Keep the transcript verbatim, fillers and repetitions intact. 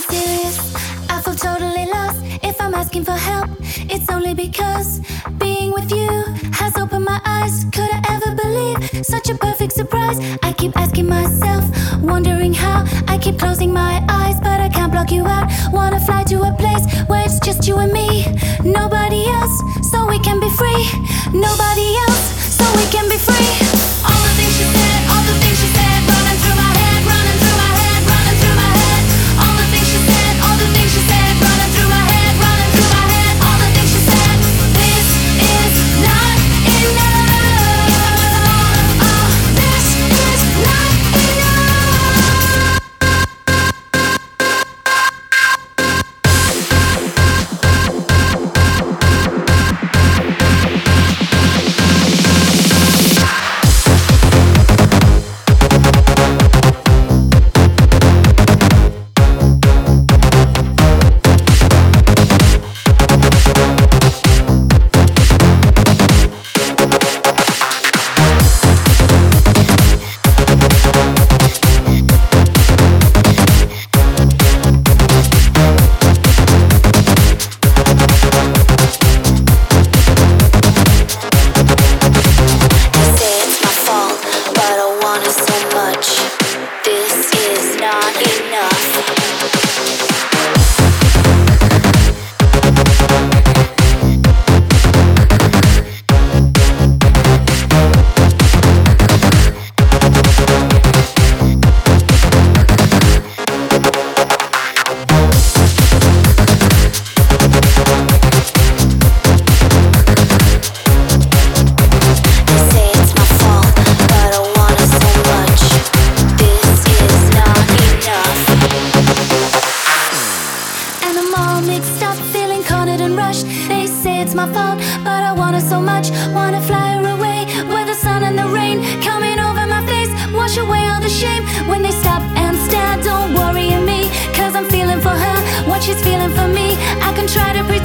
serious. I feel totally lost. If I'm asking for help, it's only because being with you has opened my eyes. Could I ever believe such a perfect surprise? I keep asking myself, wondering how. I keep closing my eyes, but I can't block you out. Wanna fly to a place where it's just you and me, nobody else, so we can be free. Nobody else, so we can be free. All the things she said, all the things she said, running through my head, running through my head, running through my head. All the things she said, all the things she said, running through my head, running through my head. All the things she said. This is not enough. Oh, this is not enough. My fault, but I want her so much. Wanna fly her away, with the sun and the rain coming over my face, wash away all the shame. When they stop and stare, don't worry me, cause I'm feeling for her what she's feeling for me. I can try to